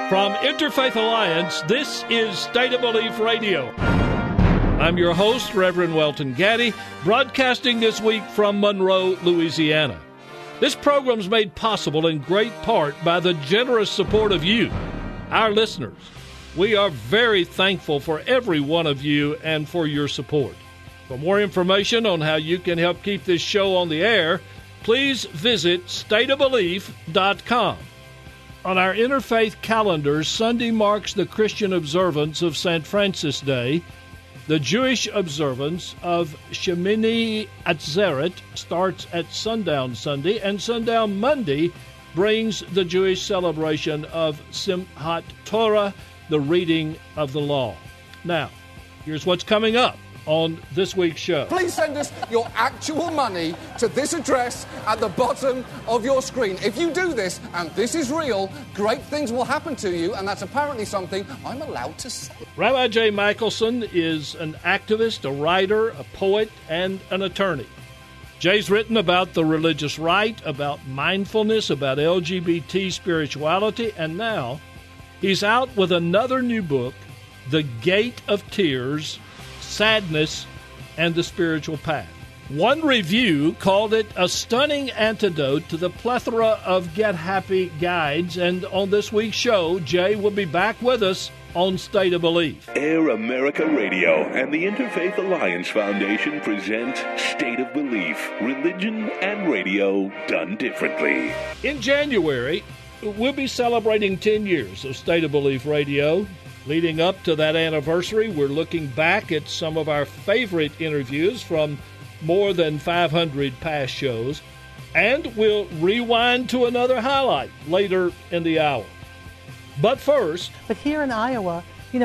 From Interfaith Alliance, this is State of Belief Radio. I'm your host, Reverend Welton Gaddy, broadcasting this week from Monroe, Louisiana. This program is made possible in great part by the generous support of you, our listeners. We are very thankful for every one of you and for your support. For more information on how you can help keep this show on the air, please visit stateofbelief.com. On our interfaith calendar, Sunday marks the Christian observance of St. Francis Day. The Jewish observance of Shemini Atzeret starts at sundown Sunday, and sundown Monday brings the Jewish celebration of Simchat Torah, the reading of the law. Now, here's what's coming up on this week's show. Please send us your actual money to this address at the bottom of your screen. If you do this, and this is real, great things will happen to you, and that's apparently something I'm allowed to say. Rabbi Jay Michelson is an activist, a writer, a poet, and an attorney. Jay's written about the religious right, about mindfulness, about LGBT spirituality, and now he's out with another new book, The Gate of Tears, Sadness, and the Spiritual Path. One review called it a stunning antidote to the plethora of Get Happy guides, and on this week's show, Jay will be back with us on State of Belief. Air America Radio and the Interfaith Alliance Foundation present State of Belief, religion and radio done differently. In January, we'll be celebrating 10 years of State of Belief Radio. Leading up to that anniversary, we're looking back at some of our favorite interviews from more than 500 past shows, and we'll rewind to another highlight later in the hour. But first... But here in Iowa,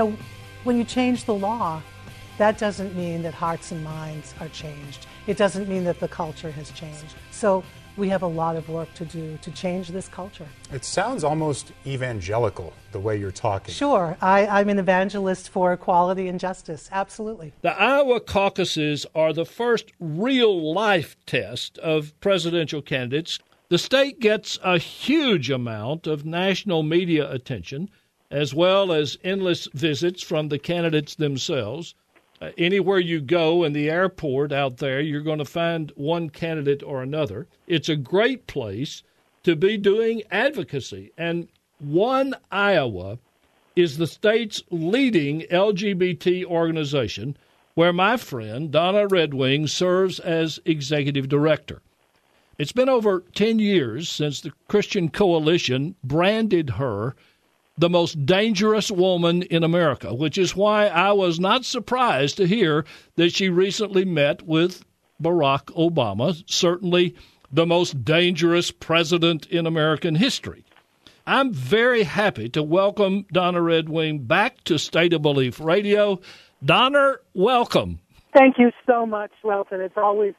when you change the law, that doesn't mean that hearts and minds are changed. It doesn't mean that the culture has changed. So we have a lot of work to do to change this culture. It sounds almost evangelical, the way you're talking. Sure. I'm an evangelist for equality and justice. Absolutely. The Iowa caucuses are the first real-life test of presidential candidates. The state gets a huge amount of national media attention, as well as endless visits from the candidates themselves. Anywhere you go in the airport out there, you're going to find one candidate or another. It's a great place to be doing advocacy. And One Iowa is the state's leading LGBT organization, where my friend Donna Redwing serves as executive director. It's been over 10 years since the Christian Coalition branded her the most dangerous woman in America, which is why I was not surprised to hear that she recently met with Barack Obama, certainly the most dangerous president in American history. I'm very happy to welcome Donna Redwing back to State of Belief Radio. Donna, welcome. Thank you so much, Welton. It's always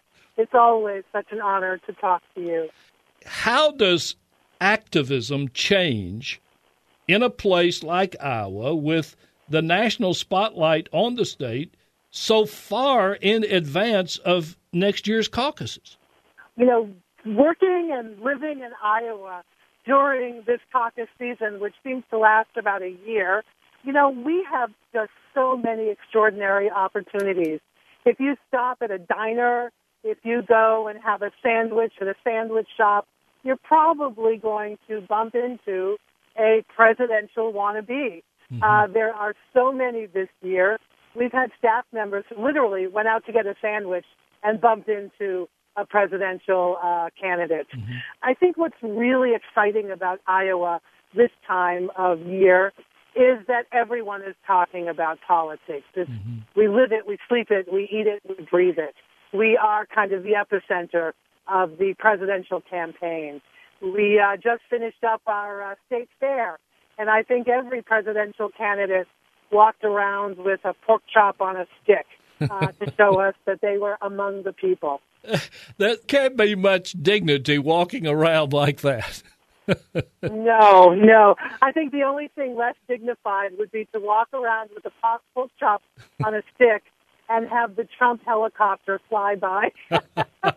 such an honor to talk to you. How does activism change in a place like Iowa with the national spotlight on the state so far in advance of next year's caucuses? Working and living in Iowa during this caucus season, which seems to last about a year, we have just so many extraordinary opportunities. If you stop at a diner, if you go and have a sandwich at a sandwich shop, you're probably going to bump into a presidential wannabe. Mm-hmm. There are so many this year. We've had staff members who literally went out to get a sandwich and bumped into a presidential candidate. Mm-hmm. I think what's really exciting about Iowa this time of year is that everyone is talking about politics. Mm-hmm. We live it, we sleep it, we eat it, we breathe it. We are kind of the epicenter of the presidential campaign. We just finished up our state fair, and I think every presidential candidate walked around with a pork chop on a stick to show us that they were among the people. That can't be much dignity walking around like that. No. I think the only thing less dignified would be to walk around with a pork chop on a stick and have the Trump helicopter fly by.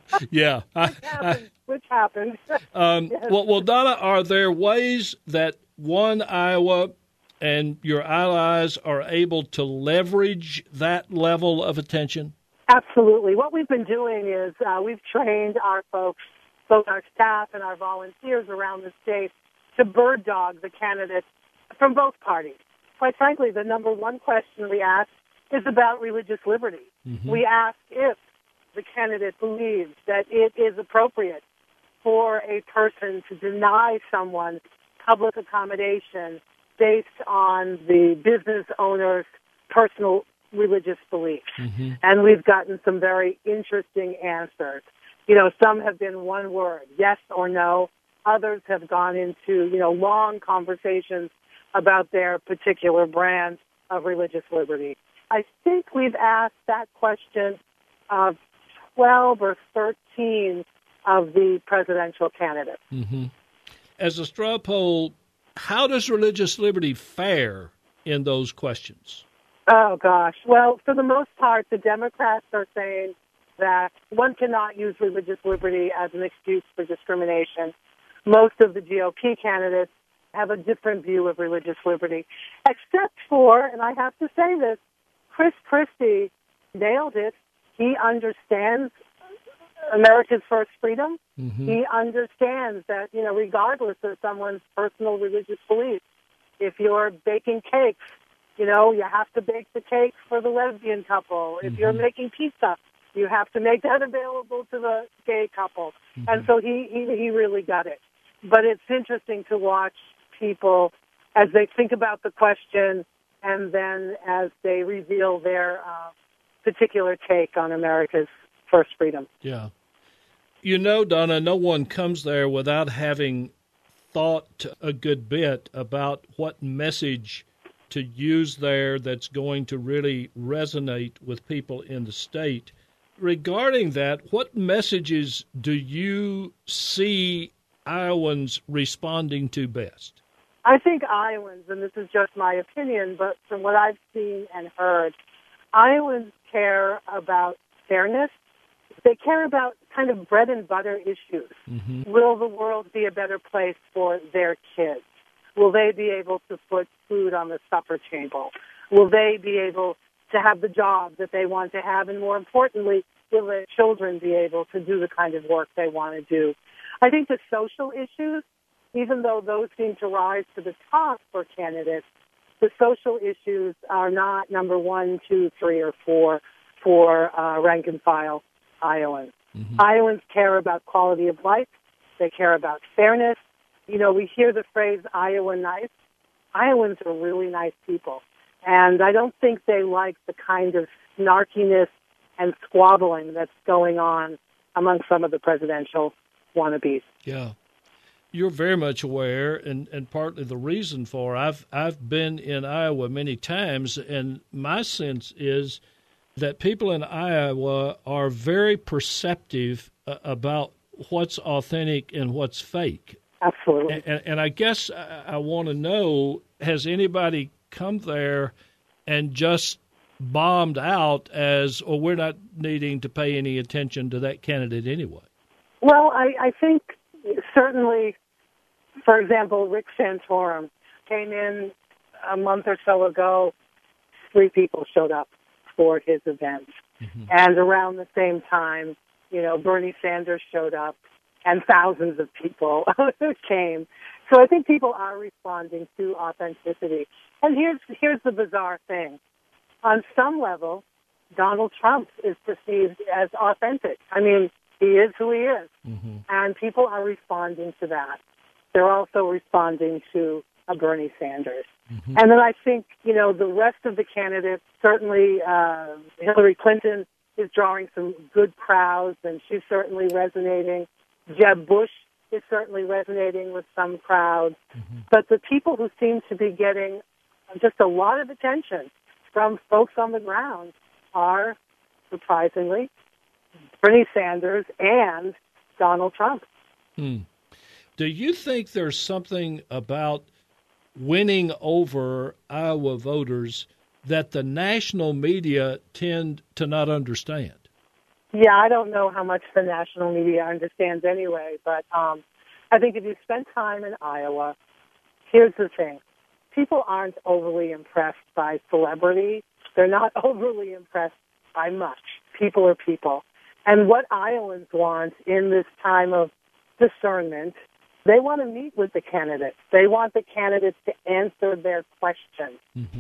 Yeah. Which happens. Yes. Well, Donna, are there ways that won Iowa and your allies are able to leverage that level of attention? Absolutely. What we've been doing is we've trained our folks, both our staff and our volunteers around the state, to bird dog the candidates from both parties. Quite frankly, the number one question we ask is about religious liberty. Mm-hmm. We ask if the candidate believes that it is appropriate for a person to deny someone public accommodation based on the business owner's personal religious beliefs. Mm-hmm. And we've gotten some very interesting answers. You know, some have been one word, yes or no. Others have gone into, long conversations about their particular brand of religious liberty. I think we've asked that question of 12 or 13 of the presidential candidates. Mm-hmm. As a straw poll, how does religious liberty fare in those questions? Oh, gosh. Well, for the most part, the Democrats are saying that one cannot use religious liberty as an excuse for discrimination. Most of the GOP candidates have a different view of religious liberty, except for, and I have to say this, Chris Christie nailed it. He understands America's first freedom. Mm-hmm. He understands that, regardless of someone's personal religious beliefs, if you're baking cakes, you have to bake the cake for the lesbian couple. If you're making pizza, you have to make that available to the gay couple. Mm-hmm. And so he really got it. But it's interesting to watch people as they think about the question and then as they reveal their particular take on America's first freedom. Yeah. Donna, no one comes there without having thought a good bit about what message to use there that's going to really resonate with people in the state. Regarding that, what messages do you see Iowans responding to best? I think Iowans, and this is just my opinion, but from what I've seen and heard, Iowans care about fairness. They care about kind of bread and butter issues. Mm-hmm. Will the world be a better place for their kids? Will they be able to put food on the supper table? Will they be able to have the job that they want to have? And more importantly, will their children be able to do the kind of work they want to do? I think the social issues, even though those seem to rise to the top for candidates, the social issues are not number 1, 2, 3, or 4 for rank and file Iowans. Mm-hmm. Iowans care about quality of life. They care about fairness. We hear the phrase Iowa nice. Iowans are really nice people. And I don't think they like the kind of snarkiness and squabbling that's going on among some of the presidential wannabes. Yeah. You're very much aware, and partly the reason for I've been in Iowa many times, and my sense is that people in Iowa are very perceptive about what's authentic and what's fake. Absolutely. And I guess I want to know, has anybody come there and just bombed out as, or we're not needing to pay any attention to that candidate anyway? Well, I think certainly, for example, Rick Santorum came in a month or so ago. 3 people showed up for his event. Mm-hmm. And around the same time, Bernie Sanders showed up and thousands of people came. So I think people are responding to authenticity. And here's the bizarre thing. On some level, Donald Trump is perceived as authentic. I mean, he is who he is. Mm-hmm. And people are responding to that. They're also responding to a Bernie Sanders. Mm-hmm. And then I think, the rest of the candidates, certainly Hillary Clinton is drawing some good crowds, and she's certainly resonating. Jeb Bush is certainly resonating with some crowds. Mm-hmm. But the people who seem to be getting just a lot of attention from folks on the ground are, surprisingly, Bernie Sanders and Donald Trump. Do you think there's something about winning over Iowa voters that the national media tend to not understand? Yeah, I don't know how much the national media understands anyway, but I think if you spend time in Iowa, Here's the thing. People aren't overly impressed by celebrity. They're not overly impressed by much. People are people. And what Iowans want in this time of discernment, they want to meet with the candidates. They want the candidates to answer their questions,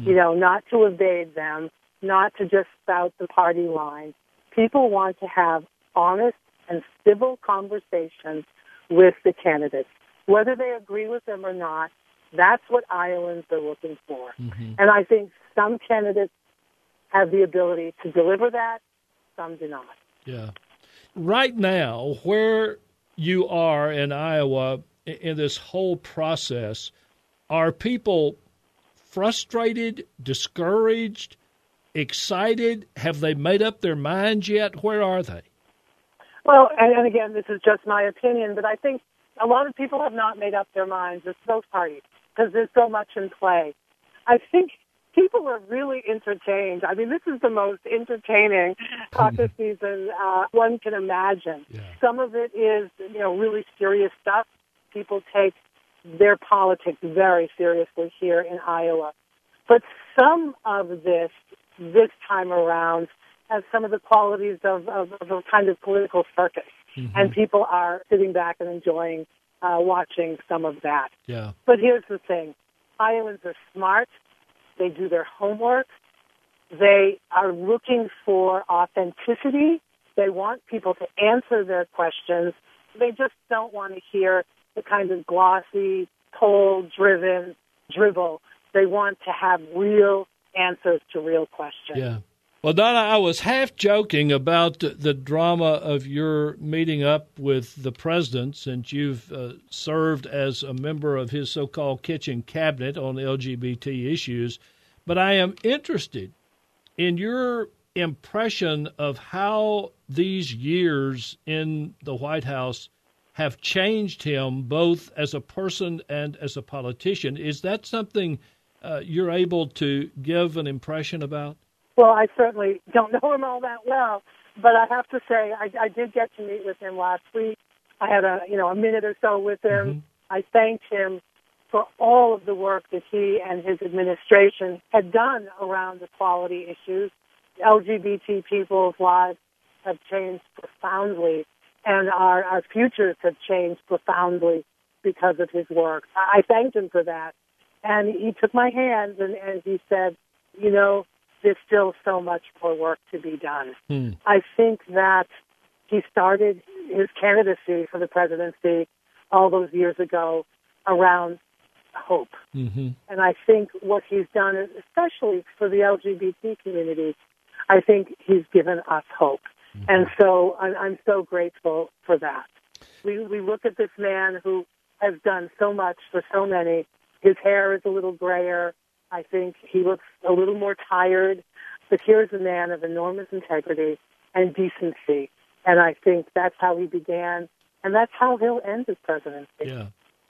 not to evade them, not to just spout the party line. People want to have honest and civil conversations with the candidates. Whether they agree with them or not, that's what Iowans are looking for. And I think some candidates have the ability to deliver that, some do not. Yeah. Right now, where you are in Iowa in this whole process, are people frustrated, discouraged, excited? Have they made up their minds yet? Where are they? Well, and again, this is just my opinion, but I think a lot of people have not made up their minds. It's both parties because there's so much in play. I think people are really entertained. I mean, this is the most entertaining caucus season one can imagine. Yeah. Some of it is, really serious stuff. People take their politics very seriously here in Iowa. But some of this time around, has some of the qualities of a kind of political circus. And people are sitting back and enjoying watching some of that. Yeah. But here's the thing. Iowans are smart. They do their homework. They are looking for authenticity. They want people to answer their questions. They just don't want to hear the kind of glossy, poll-driven drivel. They want to have real answers to real questions. Yeah. Well, Donna, I was half joking about the drama of your meeting up with the president since you've served as a member of his so-called kitchen cabinet on LGBT issues. But I am interested in your impression of how these years in the White House have changed him both as a person and as a politician. Is that something you're able to give an impression about? Well, I certainly don't know him all that well, but I have to say I did get to meet with him last week. I had a minute or so with him. I thanked him for all of the work that he and his administration had done around equality issues. LGBT people's lives have changed profoundly, and our futures have changed profoundly because of his work. I thanked him for that, and he took my hand and he said, there's still so much more work to be done. I think that he started his candidacy for the presidency all those years ago around hope. And I think what he's done, especially for the LGBT community, I think he's given us hope. And so I'm so grateful for that. We look at this man who has done so much for so many. His hair is a little grayer. I think he looks a little more tired, but here's a man of enormous integrity and decency, and I think that's how he began, and that's how he'll end his presidency. Yeah.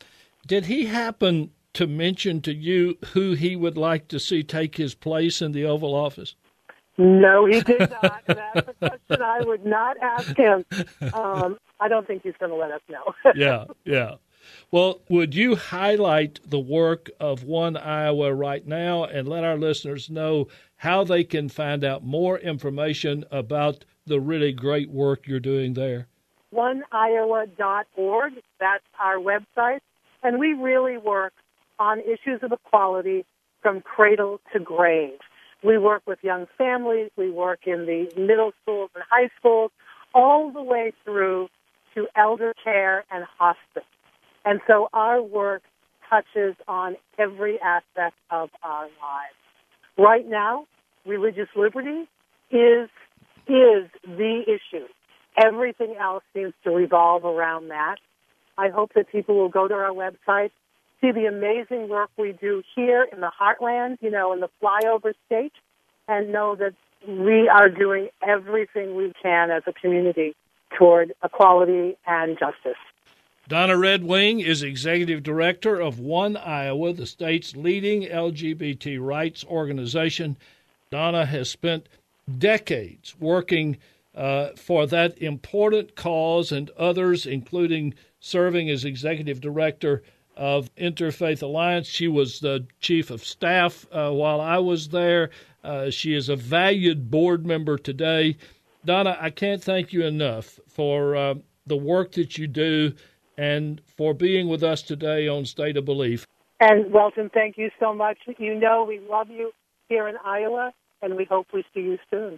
Did he happen to mention to you who he would like to see take his place in the Oval Office? No, he did not. That's a question I would not ask him. I don't think he's going to let us know. Yeah. Well, would you highlight the work of One Iowa right now and let our listeners know how they can find out more information about the really great work you're doing there? oneiowa.org, that's our website. And we really work on issues of equality from cradle to grave. We work with young families. We work in the middle schools and high schools, all the way through to elder care and hospice. And so our work touches on every aspect of our lives. Right now, religious liberty is the issue. Everything else seems to revolve around that. I hope that people will go to our website, see the amazing work we do here in the heartland, in the flyover state, and know that we are doing everything we can as a community toward equality and justice. Donna Red Wing is Executive Director of One Iowa, the state's leading LGBT rights organization. Donna has spent decades working for that important cause and others, including serving as Executive Director of Interfaith Alliance. She was the chief of staff while I was there. She is a valued board member today. Donna, I can't thank you enough for the work that you do and for being with us today on State of Belief. And Welton, thank you so much. You know we love you here in Iowa, and we hope we see you soon.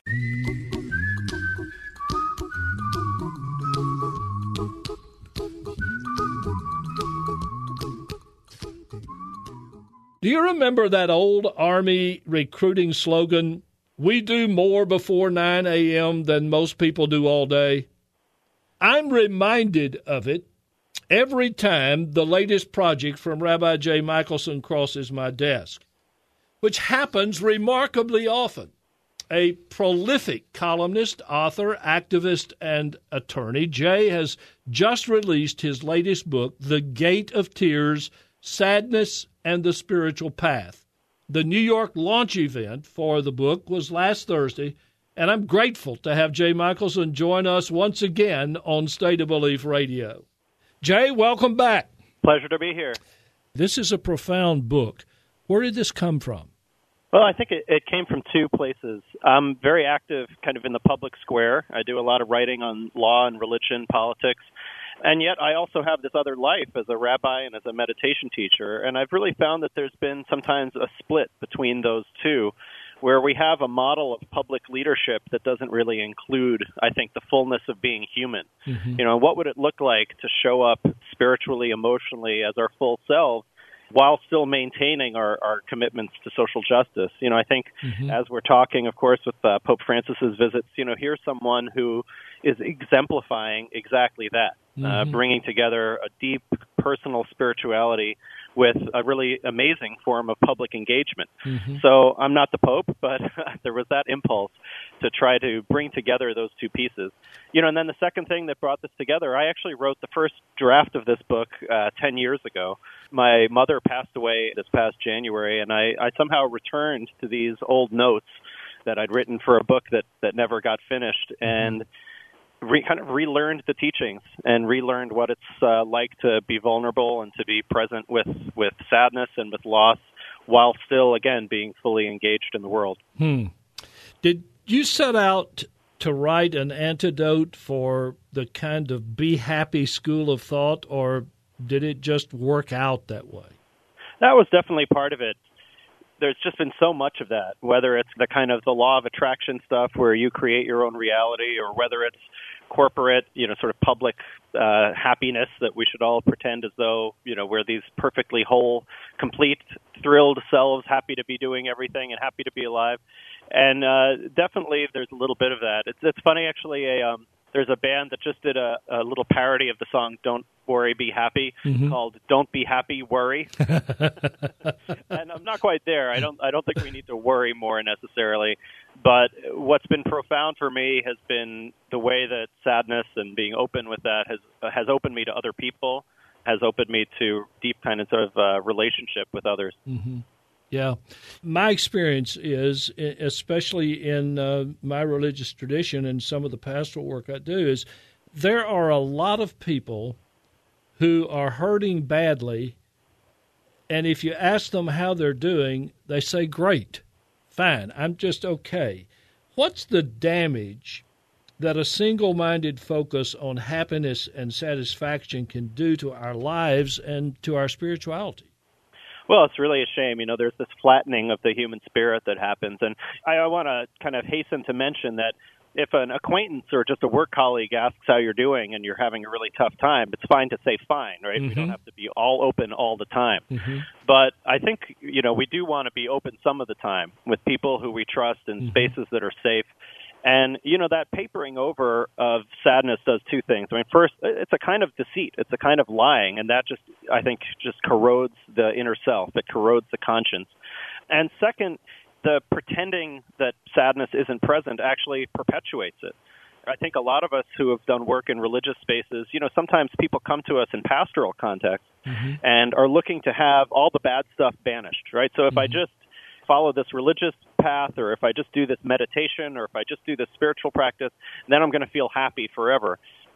Do you remember that old Army recruiting slogan, "We do more before 9 a.m. than most people do all day"? I'm reminded of it every time the latest project from Rabbi Jay Michaelson crosses my desk, which happens remarkably often. A prolific columnist, author, activist, and attorney, Jay has just released his latest book, The Gate of Tears, Sadness and the Spiritual Path. The New York launch event for the book was last Thursday, and I'm grateful to have Jay Michaelson join us once again on State of Belief Radio. Jay, welcome back. Pleasure to be here. This is a profound book. Where did this come from? Well, I think it came from two places. I'm very active kind of in the public square. I do a lot of writing on law and religion, politics. And yet I also have this other life as a rabbi and as a meditation teacher. And I've really found that there's been sometimes a split between those two, where we have a model of public leadership that doesn't really include, I think, the fullness of being human. Mm-hmm. You know, what would it look like to show up spiritually, emotionally as our full selves while still maintaining our commitments to social justice? You know, I think as we're talking, of course, with Pope Francis's visits, you know, here's someone who is exemplifying exactly that, bringing together a deep personal spirituality with a really amazing form of public engagement. So I'm not the Pope, but there was that impulse to try to bring together those two pieces. You know, and then the second thing that brought this together, I actually wrote the first draft of this book 10 years ago. My mother passed away this past January, and I somehow returned to these old notes that I'd written for a book that never got finished, and kind of relearned the teachings and relearned what it's like to be vulnerable and to be present with sadness and with loss while still, again, being fully engaged in the world. Did you set out to write an antidote for the kind of be happy school of thought, or did it just work out that way? That was definitely part of it. There's just been so much of that, whether it's the kind of the law of attraction stuff where you create your own reality, or whether it's corporate, you know, sort of public happiness that we should all pretend as though, you know, we're these perfectly whole, complete, thrilled selves, happy to be doing everything and happy to be alive. And definitely there's a little bit of that. It's funny, actually, there's a band that just did a little parody of the song Don't Worry, Be Happy called Don't Be Happy, Worry. And I'm not quite there. I don't think we need to worry more necessarily. But what's been profound for me has been the way that sadness and being open with that has opened me to other people, has opened me to deep kind of sort of relationship with others. Yeah. My experience is, especially in my religious tradition and some of the pastoral work I do, is there are a lot of people who are hurting badly, and if you ask them how they're doing, they say, great, fine, I'm just okay. What's the damage that a single-minded focus on happiness and satisfaction can do to our lives and to our spirituality? Well, it's really a shame. You know, there's this flattening of the human spirit that happens. And I want to kind of hasten to mention that if an acquaintance or just a work colleague asks how you're doing and you're having a really tough time, it's fine to say fine, right? We don't have to be all open all the time. But I think, you know, we do want to be open some of the time with people who we trust in spaces that are safe. And, you know, that papering over of sadness does two things. I mean, first, it's a kind of deceit. It's a kind of lying. And that just, I think, just corrodes the inner self. It corrodes the conscience. And second, the pretending that sadness isn't present actually perpetuates it. I think a lot of us who have done work in religious spaces, you know, sometimes people come to us in pastoral context and are looking to have all the bad stuff banished, right? So if I just follow this religious path, or if I just do this meditation, or if I just do this spiritual practice, then I'm going to feel happy forever.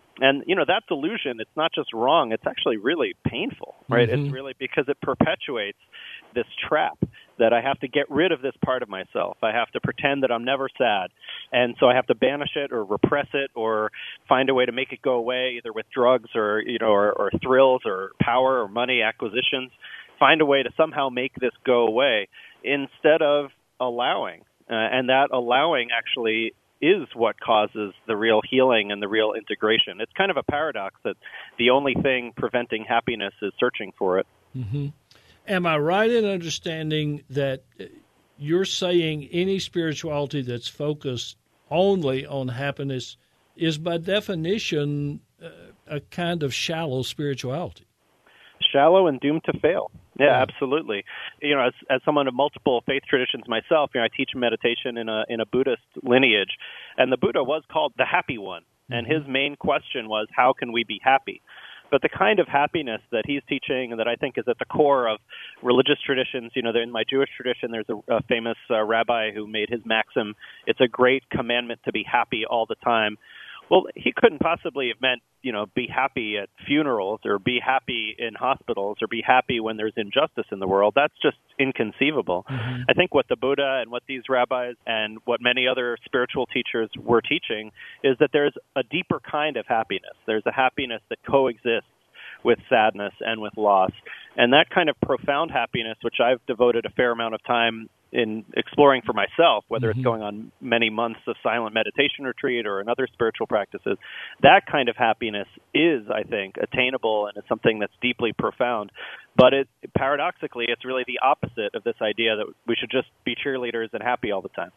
And, that delusion, it's not just wrong, it's actually really painful, right? Mm-hmm. It's really because it perpetuates this trap that I have to get rid of this part of myself. I have to pretend that I'm never sad. And so I have to banish it or repress it or find a way to make it go away, either with drugs or, or thrills or power or money acquisitions. Find a way to somehow make this go away instead of allowing. And that allowing actually is what causes the real healing and the real integration. It's kind of a paradox that the only thing preventing happiness is searching for it. Mm-hmm. Am I right in understanding that you're saying any spirituality that's focused only on happiness is by definition a kind of shallow spirituality? Shallow and doomed to fail. Yeah, absolutely. As someone of multiple faith traditions myself, I teach meditation in a Buddhist lineage, and the Buddha was called the happy one, and his main question was, how can we be happy? But the kind of happiness that he's teaching and that I think is at the core of religious traditions, in my Jewish tradition, there's a famous rabbi who made his maxim, it's a great commandment to be happy all the time. Well, he couldn't possibly have meant, be happy at funerals or be happy in hospitals or be happy when there's injustice in the world. That's just inconceivable. Mm-hmm. I think what the Buddha and what these rabbis and what many other spiritual teachers were teaching is that there's a deeper kind of happiness. There's a happiness that coexists with sadness and with loss. And that kind of profound happiness, which I've devoted a fair amount of time in exploring for myself, whether it's going on many months of silent meditation retreat or in other spiritual practices, that kind of happiness is, I think, attainable and it's something that's deeply profound. But paradoxically, it's really the opposite of this idea that we should just be cheerleaders and happy all the time.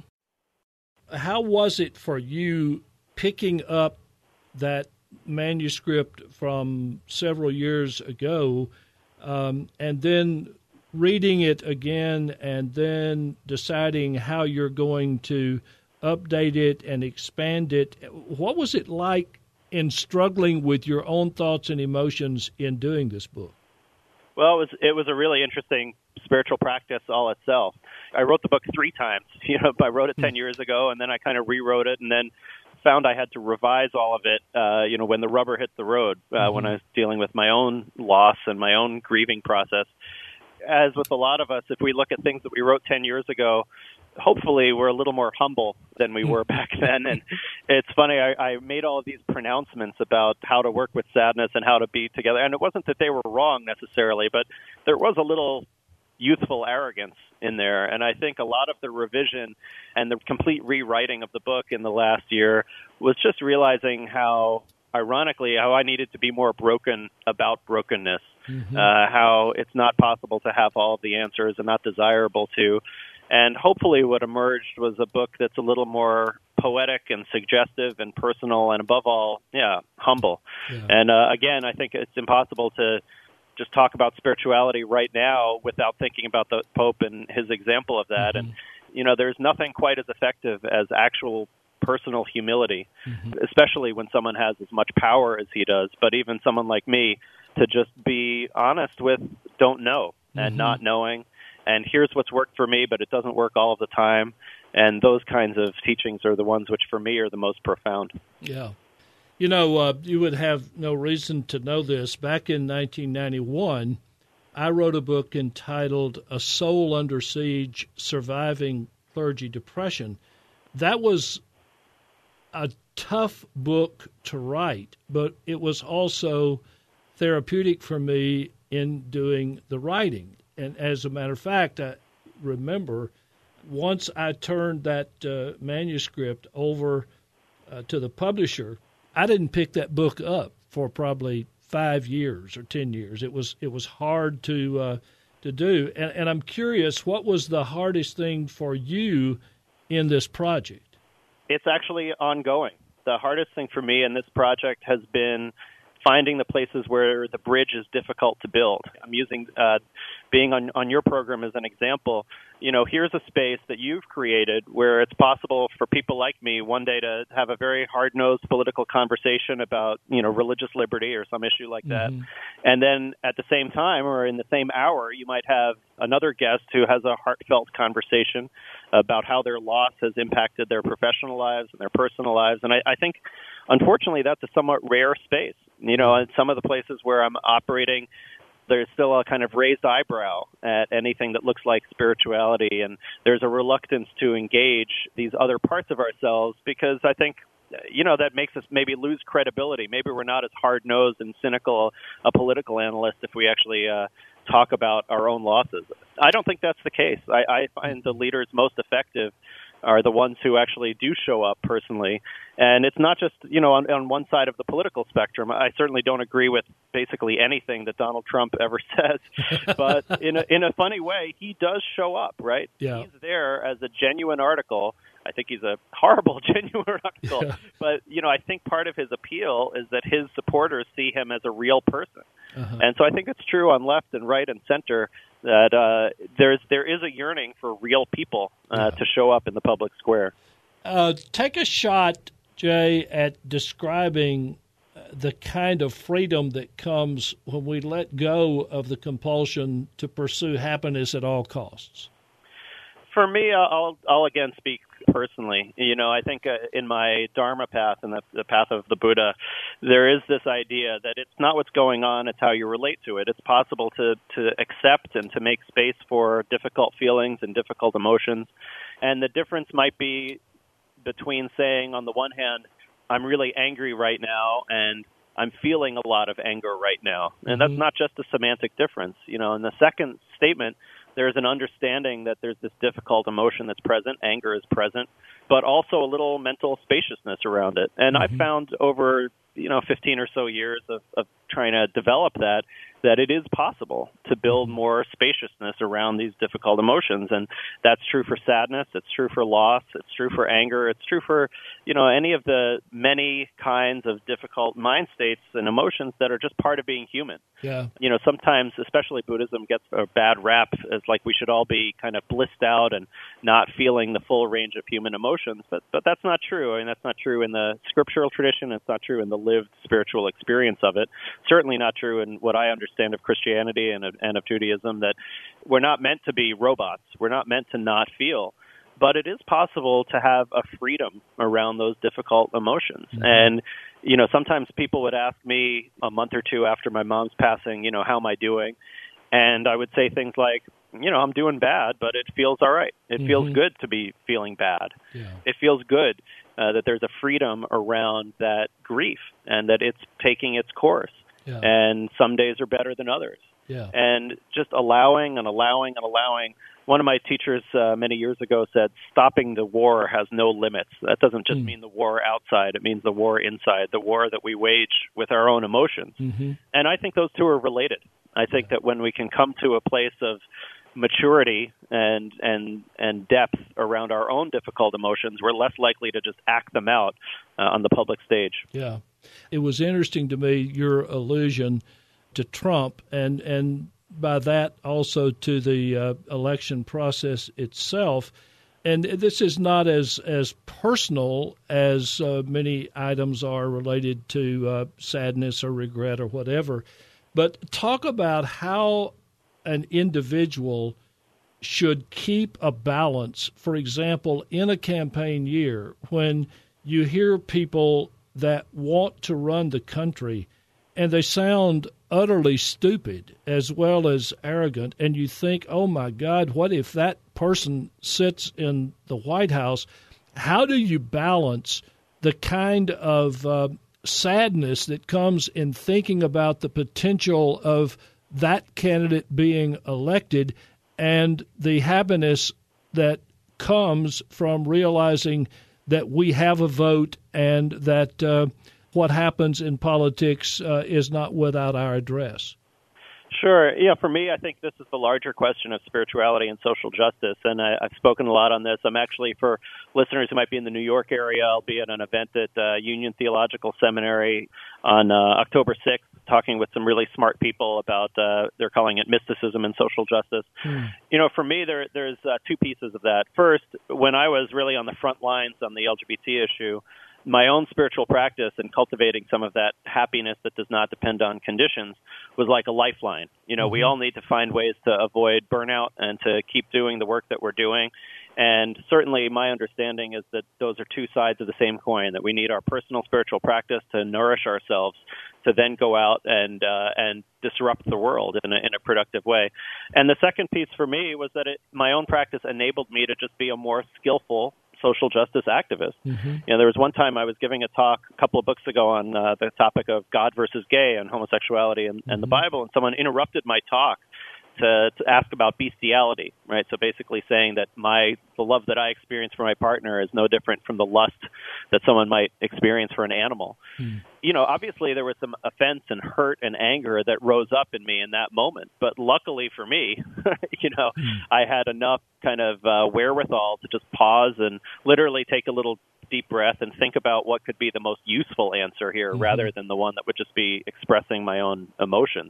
Mm-hmm. How was it for you picking up that manuscript from several years ago and then reading it again and then deciding how you're going to update it and expand it? What was it like in struggling with your own thoughts and emotions in doing this book? Well, it was a really interesting spiritual practice all itself. I wrote the book 3 times. I wrote it 10 years ago, and then I kind of rewrote it, and then found I had to revise all of it, when the rubber hit the road, when I was dealing with my own loss and my own grieving process. As with a lot of us, if we look at things that we wrote 10 years ago, hopefully we're a little more humble than we were back then. And it's funny, I made all of these pronouncements about how to work with sadness and how to be together. And it wasn't that they were wrong necessarily, but there was a little youthful arrogance in there. And I think a lot of the revision and the complete rewriting of the book in the last year was just realizing how, ironically, how I needed to be more broken about brokenness. How it's not possible to have all of the answers and not desirable to. And hopefully what emerged was a book that's a little more poetic and suggestive and personal and above all, humble. Yeah. And again, I think it's impossible to just talk about spirituality right now without thinking about the Pope and his example of that. And, there's nothing quite as effective as actual personal humility, especially when someone has as much power as he does, but even someone like me, to just be honest with don't know and not knowing. And here's what's worked for me, but it doesn't work all of the time. And those kinds of teachings are the ones which for me are the most profound. Yeah. You would have no reason to know this. Back in 1991, I wrote a book entitled A Soul Under Siege, Surviving Clergy Depression. That was a tough book to write, but it was also therapeutic for me in doing the writing. And as a matter of fact, I remember once I turned that manuscript over to the publisher, I didn't pick that book up for probably 5 years or 10 years. It was hard to do. And I'm curious, what was the hardest thing for you in this project? It's actually ongoing. The hardest thing for me in this project has been finding the places where the bridge is difficult to build. I'm using being on your program as an example. Here's a space that you've created where it's possible for people like me one day to have a very hard-nosed political conversation about, religious liberty or some issue like that. And then at the same time or in the same hour, you might have another guest who has a heartfelt conversation about how their loss has impacted their professional lives and their personal lives. And I think, unfortunately, that's a somewhat rare space. In some of the places where I'm operating, there's still a kind of raised eyebrow at anything that looks like spirituality, and there's a reluctance to engage these other parts of ourselves because I think, that makes us maybe lose credibility. Maybe we're not as hard-nosed and cynical a political analyst if we actually talk about our own losses. I don't think that's the case. I find the leaders most effective are the ones who actually do show up personally. And it's not just, on one side of the political spectrum. I certainly don't agree with basically anything that Donald Trump ever says. But in a funny way, he does show up, right? Yeah. He's there as a genuine article. I think he's a horrible, genuine article. Yeah. But, I think part of his appeal is that his supporters see him as a real person. Uh-huh. And so I think it's true on left and right and center that there is a yearning for real people to show up in the public square. Take a shot, Jay, at describing the kind of freedom that comes when we let go of the compulsion to pursue happiness at all costs. For me, I'll again speak personally. I think in my Dharma path and the path of the Buddha, there is this idea that it's not what's going on, it's how you relate to it. It's possible to accept and to make space for difficult feelings and difficult emotions. And the difference might be between saying, on the one hand, I'm really angry right now and I'm feeling a lot of anger right now. And that's not just a semantic difference. In the second statement, there's an understanding that there's this difficult emotion that's present, anger is present, but also a little mental spaciousness around it. And I've found over 15 or so years of trying to develop that it is possible to build more spaciousness around these difficult emotions. And that's true for sadness, it's true for loss, it's true for anger, it's true for, any of the many kinds of difficult mind states and emotions that are just part of being human. Yeah. Sometimes, especially Buddhism gets a bad rap as like we should all be kind of blissed out and not feeling the full range of human emotions. But that's not true. I mean, that's not true in the scriptural tradition. It's not true in the lived spiritual experience of it. Certainly not true in what I understand of Christianity and of Judaism, that we're not meant to be robots. We're not meant to not feel. But it is possible to have a freedom around those difficult emotions. And, sometimes people would ask me a month or two after my mom's passing, how am I doing? And I would say things like, I'm doing bad, but it feels all right. It feels good to be feeling bad. Yeah. It feels good that there's a freedom around that grief and that it's taking its course. Yeah. And some days are better than others. Yeah. And just allowing and allowing and allowing. One of my teachers many years ago said, stopping the war has no limits. That doesn't just mean the war outside. It means the war inside, the war that we wage with our own emotions. And I think those two are related. I think that when we can come to a place of maturity and depth around our own difficult emotions, we're less likely to just act them out on the public stage. Yeah. It was interesting to me, your allusion to Trump, and by that also to the election process itself. And this is not as personal as many items are related to sadness or regret or whatever. But talk about how an individual should keep a balance. For example, in a campaign year, when you hear people that want to run the country and they sound utterly stupid as well as arrogant, and you think, oh, my God, what if that person sits in the White House? How do you balance the kind of sadness that comes in thinking about the potential of that candidate being elected and the happiness that comes from realizing that we have a vote and that what happens in politics is not without our address? Sure. Yeah, for me, I think this is the larger question of spirituality and social justice, and I've spoken a lot on this. I'm actually, for listeners who might be in the New York area, I'll be at an event at Union Theological Seminary on October 6th, talking with some really smart people about, they're calling it mysticism and social justice. You know, for me, there's two pieces of that. First, when I was really on the front lines on the LGBT issue, my own spiritual practice and cultivating some of that happiness that does not depend on conditions was like a lifeline. You know, we all need to find ways to avoid burnout and to keep doing the work that we're doing. And certainly my understanding is that those are two sides of the same coin, that we need our personal spiritual practice to nourish ourselves, to then go out and disrupt the world in a productive way. And the second piece for me was that my own practice enabled me to just be a more skillful social justice activist. You know, there was one time I was giving a talk a couple of books ago on the topic of God versus gay and homosexuality and the Bible, and someone interrupted my talk to ask about bestiality, right? So basically saying that the love that I experience for my partner is no different from the lust that someone might experience for an animal. You know, obviously there was some offense and hurt and anger that rose up in me in that moment. But luckily for me, you know, I had enough kind of wherewithal to just pause and literally take a little deep breath and think about what could be the most useful answer here rather than the one that would just be expressing my own emotions.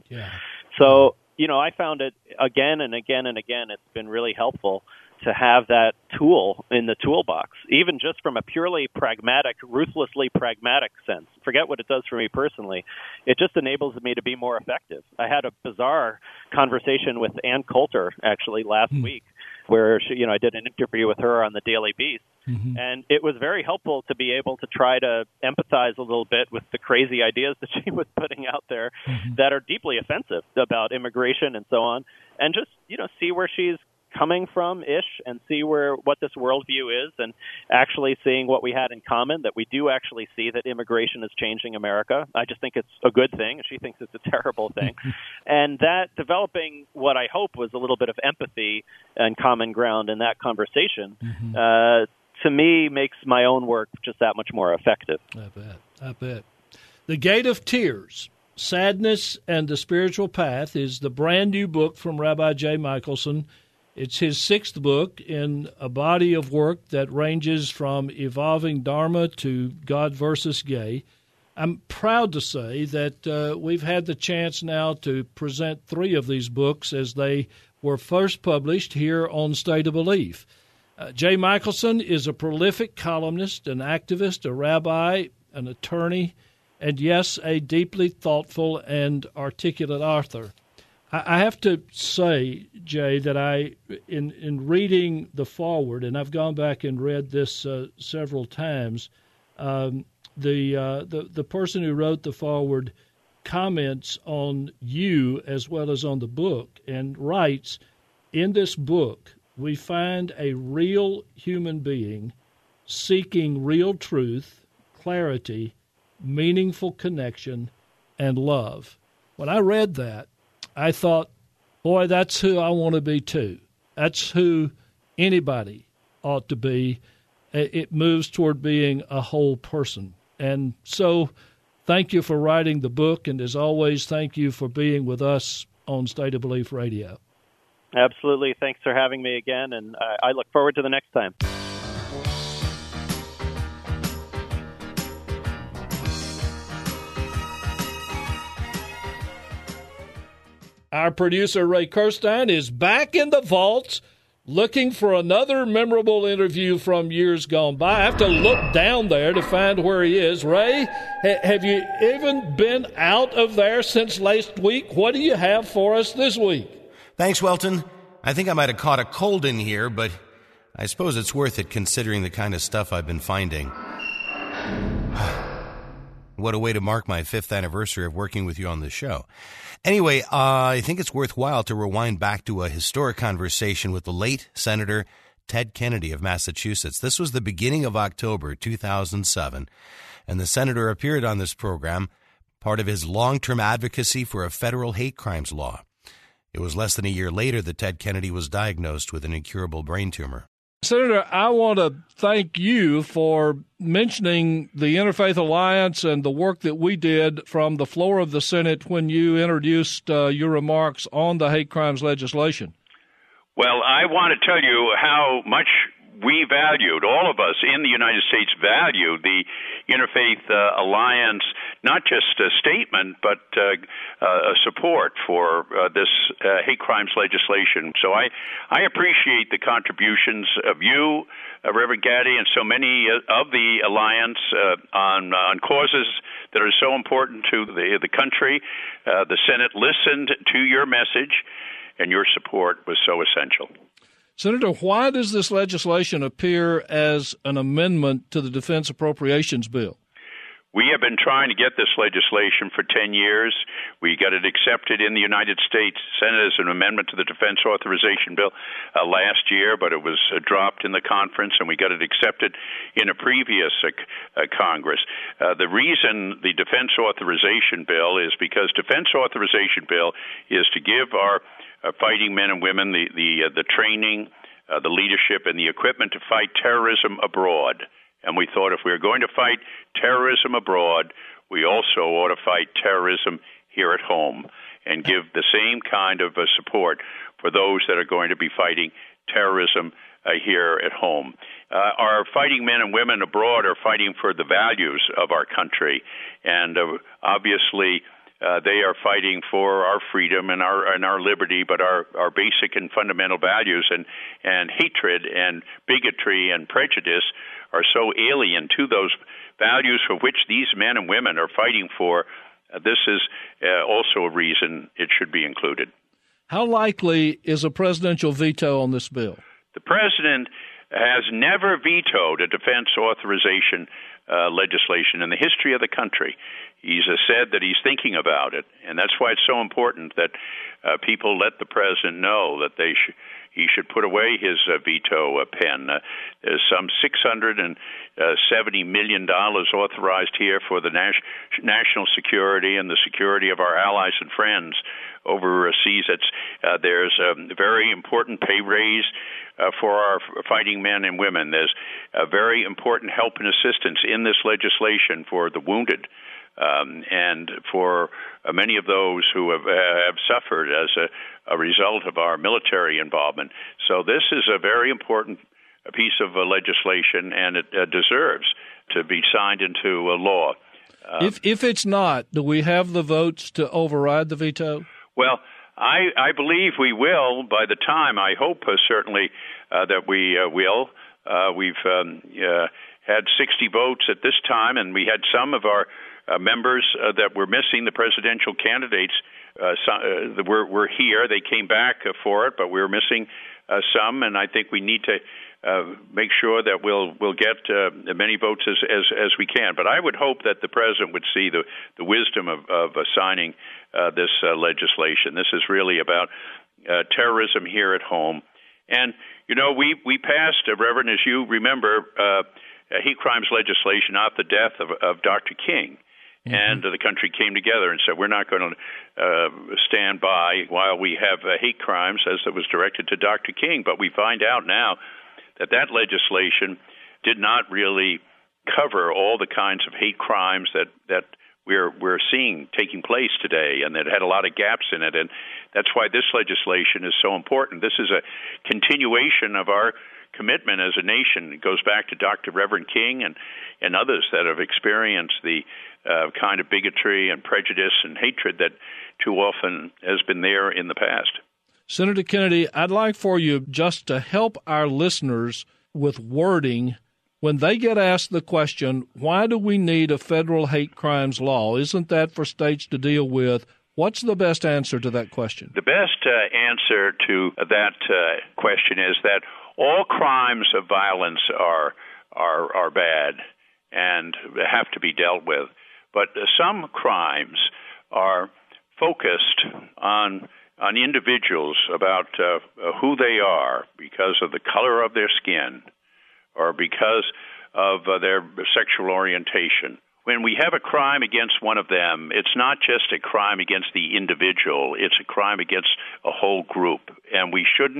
So, you know, I found it again and again and again, it's been really helpful to have that tool in the toolbox, even just from a purely pragmatic, ruthlessly pragmatic sense. Forget what it does for me personally. It just enables me to be more effective. I had a bizarre conversation with Ann Coulter, actually, last week, where I did an interview with her on the Daily Beast. And it was very helpful to be able to try to empathize a little bit with the crazy ideas that she was putting out there that are deeply offensive about immigration and so on, and just, see where she's coming from-ish and see what this worldview is, and actually seeing what we had in common, that we do actually see that immigration is changing America. I just think it's a good thing, and she thinks it's a terrible thing. And that developing what I hope was a little bit of empathy and common ground in that conversation, to me, makes my own work just that much more effective. I bet. The Gate of Tears, Sadness and the Spiritual Path is the brand new book from Rabbi Jay Michaelson. It's his sixth book in a body of work that ranges from evolving Dharma to God versus gay. I'm proud to say that we've had the chance now to present three of these books as they were first published here on State of Belief. Jay Michaelson is a prolific columnist, an activist, a rabbi, an attorney, and yes, a deeply thoughtful and articulate author. I have to say, Jay, that in reading the foreword, and I've gone back and read this several times, the person who wrote the foreword comments on you as well as on the book and writes, in this book, we find a real human being seeking real truth, clarity, meaningful connection, and love. When I read that, I thought, boy, that's who I want to be too. That's who anybody ought to be. It moves toward being a whole person. And so thank you for writing the book, and as always, thank you for being with us on State of Belief Radio. Absolutely. Thanks for having me again, and I look forward to the next time. Our producer, Ray Kirstein, is back in the vaults looking for another memorable interview from years gone by. I have to look down there to find where he is. Ray, have you even been out of there since last week? What do you have for us this week? Thanks, Welton. I think I might have caught a cold in here, but I suppose it's worth it considering the kind of stuff I've been finding. What a way to mark my 5th anniversary of working with you on the show. Anyway, I think it's worthwhile to rewind back to a historic conversation with the late Senator Ted Kennedy of Massachusetts. This was the beginning of October 2007, and the senator appeared on this program, part of his long-term advocacy for a federal hate crimes law. It was less than a year later that Ted Kennedy was diagnosed with an incurable brain tumor. Senator, I want to thank you for mentioning the Interfaith Alliance and the work that we did from the floor of the Senate when you introduced your remarks on the hate crimes legislation. Well, I want to tell you how much we valued, all of us in the United States valued the Interfaith Alliance, not just a statement, but a support for this hate crimes legislation. So I appreciate the contributions of you, Reverend Gaddy, and so many of the Alliance on causes that are so important to the country. The Senate listened to your message, and your support was so essential. Senator, why does this legislation appear as an amendment to the Defense Appropriations Bill? We have been trying to get this legislation for 10 years. We got it accepted in the United States Senate as an amendment to the Defense Authorization Bill last year, but it was dropped in the conference, and we got it accepted in a previous Congress. The reason the Defense Authorization Bill is because Defense Authorization Bill is to give our fighting men and women the training, the leadership, and the equipment to fight terrorism abroad. And we thought if we were going to fight terrorism abroad, we also ought to fight terrorism here at home and give the same kind of support for those that are going to be fighting terrorism here at home. Our fighting men and women abroad are fighting for the values of our country, and obviously they are fighting for our freedom and our liberty, but our basic and fundamental values and hatred and bigotry and prejudice are so alien to those values for which these men and women are fighting for. This is also a reason it should be included. How likely is a presidential veto on this bill? The president has never vetoed a defense authorization legislation in the history of the country. He's said that he's thinking about it, and that's why it's so important that people let the president know that he should put away his veto pen. There's some $670 million authorized here for the national security and the security of our allies and friends overseas. There's a very important pay raise for our fighting men and women. There's a very important help and assistance in this legislation for the wounded and for many of those who have suffered as a result of our military involvement. So this is a very important piece of legislation, and it deserves to be signed into law. If it's not, do we have the votes to override the veto? Well, I believe we will by the time, I hope certainly that we will. We've had 60 votes at this time, and we had some of our members that were missing, the presidential candidates were here. They came back for it, but we were missing some, and I think we need to make sure that we'll get as many votes as we can. But I would hope that the president would see the wisdom of signing this legislation. This is really about terrorism here at home. And, you know, we passed, Reverend, as you remember, hate crimes legislation after the death of Dr. King. Mm-hmm. And the country came together and said, we're not going to stand by while we have hate crimes as it was directed to Dr. King. But we find out now that legislation did not really cover all the kinds of hate crimes that we're seeing taking place today, and that had a lot of gaps in it. And that's why this legislation is so important. This is a continuation of our commitment as a nation. It goes back to Dr. Reverend King and others that have experienced the kind of bigotry and prejudice and hatred that too often has been there in the past. Senator Kennedy, I'd like for you just to help our listeners with wording when they get asked the question, why do we need a federal hate crimes law? Isn't that for states to deal with? What's the best answer to that question? The best answer to that question is that all crimes of violence are bad and have to be dealt with. But some crimes are focused on individuals about who they are because of the color of their skin or because of their sexual orientation. When we have a crime against one of them, it's not just a crime against the individual, it's a crime against a whole group. And we shouldn't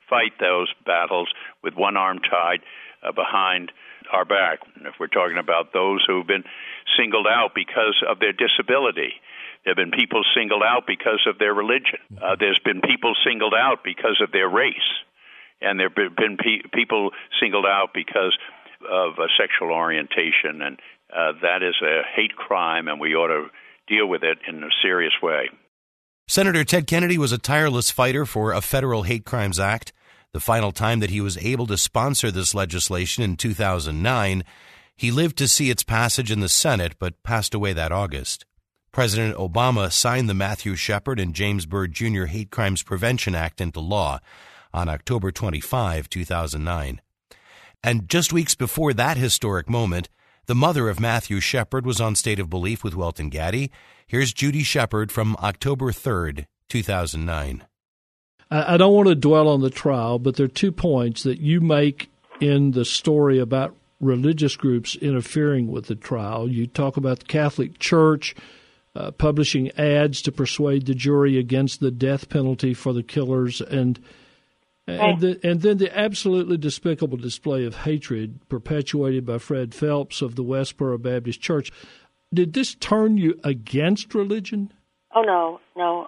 fight those battles with one arm tied behind our back. If we're talking about those who've been singled out because of their disability, there have been people singled out because of their religion. There's been people singled out because of their race. And there have been people singled out because of sexual orientation. And that is a hate crime, and we ought to deal with it in a serious way. Senator Ted Kennedy was a tireless fighter for a federal hate crimes act. The final time that he was able to sponsor this legislation in 2009, he lived to see its passage in the Senate, but passed away that August. President Obama signed the Matthew Shepard and James Byrd Jr. Hate Crimes Prevention Act into law on October 25, 2009. And just weeks before that historic moment, the mother of Matthew Shepard was on State of Belief with Welton Gaddy. Here's Judy Shepard from October 3rd, 2009. I don't want to dwell on the trial, but there are 2 points that you make in the story about religious groups interfering with the trial. You talk about the Catholic Church publishing ads to persuade the jury against the death penalty for the killers, and then the absolutely despicable display of hatred perpetuated by Fred Phelps of the Westboro Baptist Church. Did this turn you against religion? Oh, no.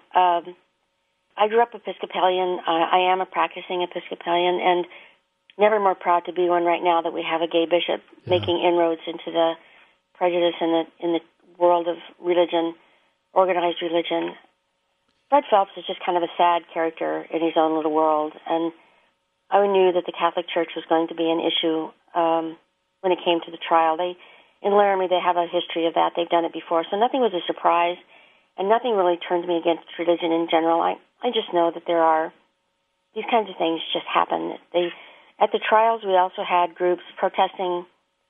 I grew up Episcopalian. I am a practicing Episcopalian, and never more proud to be one right now that we have a gay bishop making inroads into the prejudice in the world of religion, organized religion. Fred Phelps is just kind of a sad character in his own little world, and I knew that the Catholic Church was going to be an issue when it came to the trial. In Laramie, they have a history of that. They've done it before, so nothing was a surprise, and nothing really turns me against religion in general. I just know that there are these kinds of things just happen. At the trials, we also had groups protesting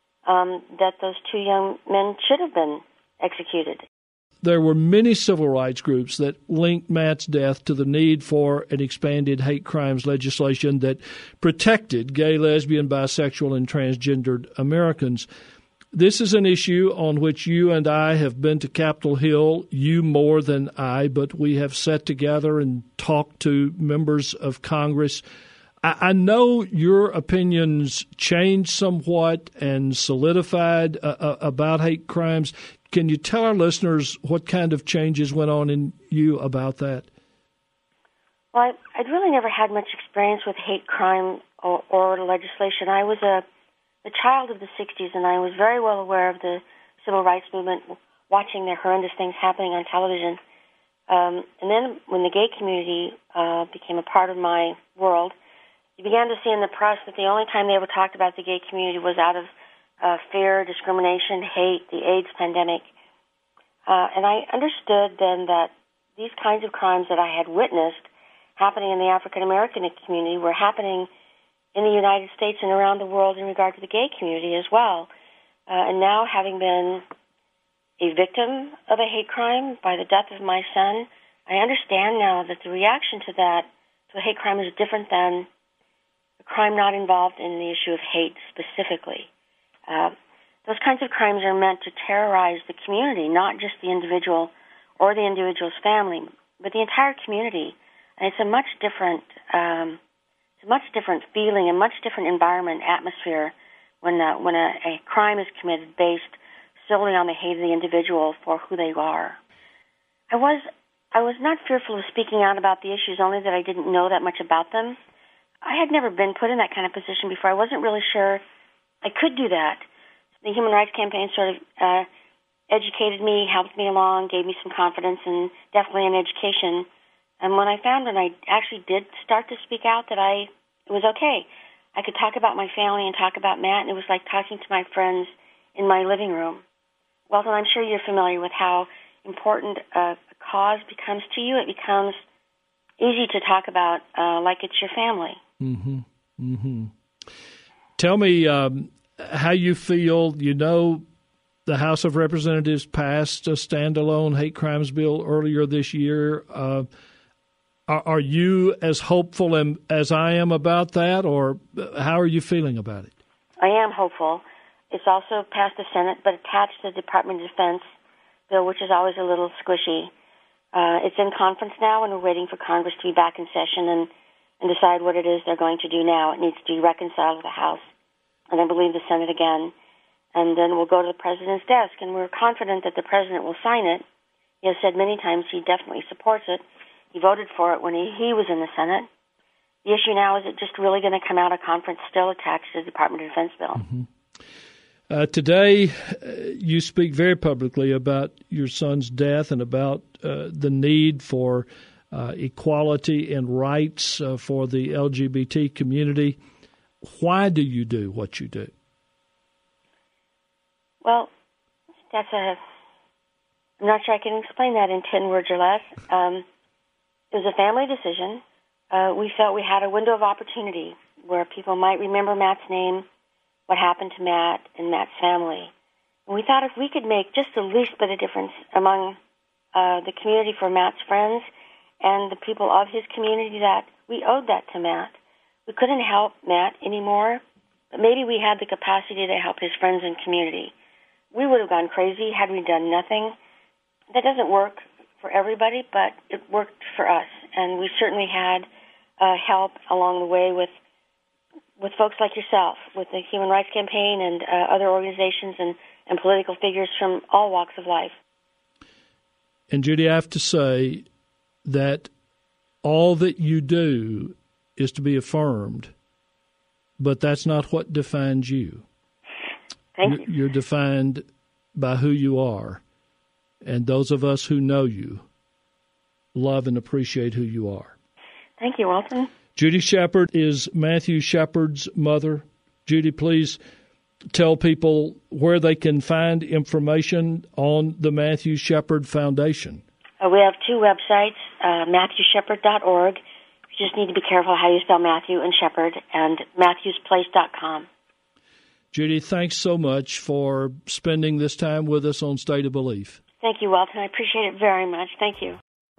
that those 2 young men should have been executed. There were many civil rights groups that linked Matt's death to the need for an expanded hate crimes legislation that protected gay, lesbian, bisexual, and transgendered Americans. This is an issue on which you and I have been to Capitol Hill, you more than I, but we have sat together and talked to members of Congress. I know your opinions changed somewhat and solidified about hate crimes. Can you tell our listeners what kind of changes went on in you about that? Well, I'd really never had much experience with hate crime or legislation. I was a child of the 60s, and I was very well aware of the civil rights movement, watching the horrendous things happening on television. And then when the gay community became a part of my world, you began to see in the press that the only time they ever talked about the gay community was out of fear, discrimination, hate, the AIDS pandemic. And I understood then that these kinds of crimes that I had witnessed happening in the African American community were happening in the United States and around the world in regard to the gay community as well. And now, having been a victim of a hate crime by the death of my son, I understand now that the reaction to that, to a hate crime, is different than a crime not involved in the issue of hate specifically. Those kinds of crimes are meant to terrorize the community, not just the individual or the individual's family, but the entire community. And it's a much different feeling, a much different environment, atmosphere, when a crime is committed based solely on the hate of the individual for who they are. I was not fearful of speaking out about the issues, only that I didn't know that much about them. I had never been put in that kind of position before. I wasn't really sure I could do that. The Human Rights Campaign sort of educated me, helped me along, gave me some confidence, and definitely an education. And when I found when I actually did start to speak out that it was okay. I could talk about my family and talk about Matt, and it was like talking to my friends in my living room. Well, then I'm sure you're familiar with how important a cause becomes to you. It becomes easy to talk about like it's your family. Mm-hmm. Mm-hmm. Tell me how you feel. You know, the House of Representatives passed a standalone hate crimes bill earlier this year. Are you as hopeful as I am about that, or how are you feeling about it? I am hopeful. It's also passed the Senate, but attached to the Department of Defense bill, which is always a little squishy. It's in conference now, and we're waiting for Congress to be back in session, and and decide what it is they're going to do now. It needs to be reconciled with the House, and I believe the Senate again. And then we'll go to the President's desk, and we're confident that the President will sign it. He has said many times he definitely supports it. He voted for it when he was in the Senate. The issue now is it just really going to come out of conference still attached to the Department of Defense bill. Mm-hmm. Today, you speak very publicly about your son's death and about the need for equality and rights for the LGBT community. Why do you do what you do? Well, I'm not sure I can explain that in 10 words or less. It was a family decision. We felt we had a window of opportunity where people might remember Matt's name, what happened to Matt and Matt's family. And we thought if we could make just the least bit of difference among the community for Matt's friends and the people of his community, that we owed that to Matt. We couldn't help Matt anymore, but maybe we had the capacity to help his friends and community. We would have gone crazy had we done nothing. That doesn't work for everybody, but it worked for us. And we certainly had help along the way with folks like yourself, with the Human Rights Campaign and other organizations and political figures from all walks of life. And Judy, I have to say that all that you do is to be affirmed, but that's not what defines you. Thank you. You're defined by who you are, and those of us who know you love and appreciate who you are. Thank you, Walton. Judy Shepard is Matthew Shepard's mother. Judy, please tell people where they can find information on the Matthew Shepard Foundation. We have two websites, MatthewShepard.org. You just need to be careful how you spell Matthew and Shepard, and MatthewsPlace.com. Judy, thanks so much for spending this time with us on State of Belief. Thank you, Walton. I appreciate it very much. Thank you.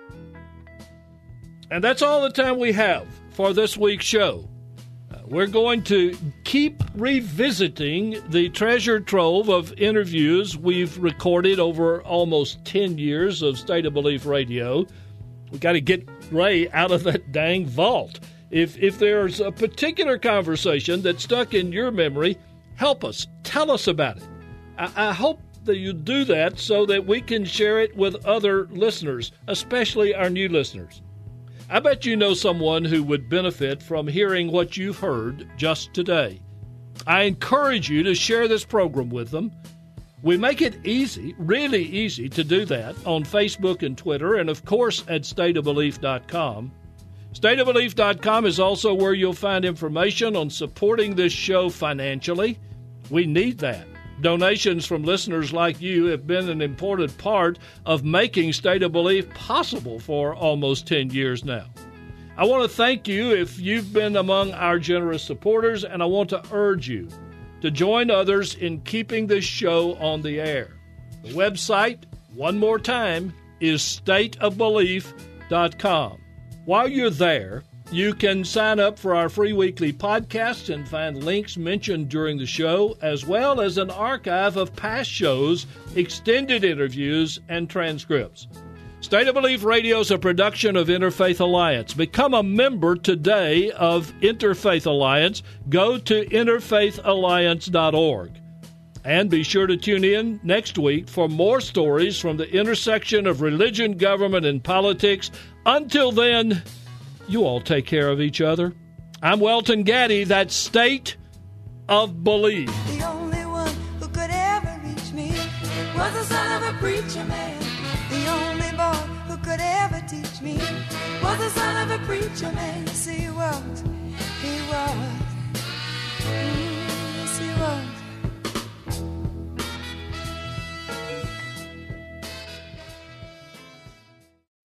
And that's all the time we have for this week's show. We're going to keep revisiting the treasure trove of interviews we've recorded over almost 10 years of State of Belief radio. We got to get Ray out of that dang vault. If there's a particular conversation that stuck in your memory, help us. Tell us about it. I hope that you do that so that we can share it with other listeners, especially our new listeners. I bet you know someone who would benefit from hearing what you've heard just today. I encourage you to share this program with them. We make it easy, really easy to do that on Facebook and Twitter, and of course at stateofbelief.com. Stateofbelief.com is also where you'll find information on supporting this show financially. We need that. Donations from listeners like you have been an important part of making State of Belief possible for almost 10 years now. I want to thank you if you've been among our generous supporters, and I want to urge you to join others in keeping this show on the air. The website, one more time, is stateofbelief.com. While you're there, you can sign up for our free weekly podcasts and find links mentioned during the show, as well as an archive of past shows, extended interviews, and transcripts. State of Belief Radio is a production of Interfaith Alliance. Become a member today of Interfaith Alliance. Go to interfaithalliance.org. And be sure to tune in next week for more stories from the intersection of religion, government, and politics. Until then, you all take care of each other. I'm Welton Gaddy. That's State of Belief. The only one who could ever reach me was the son of a preacher man. The only boy who could ever teach me was the son of a preacher man. Yes, he was.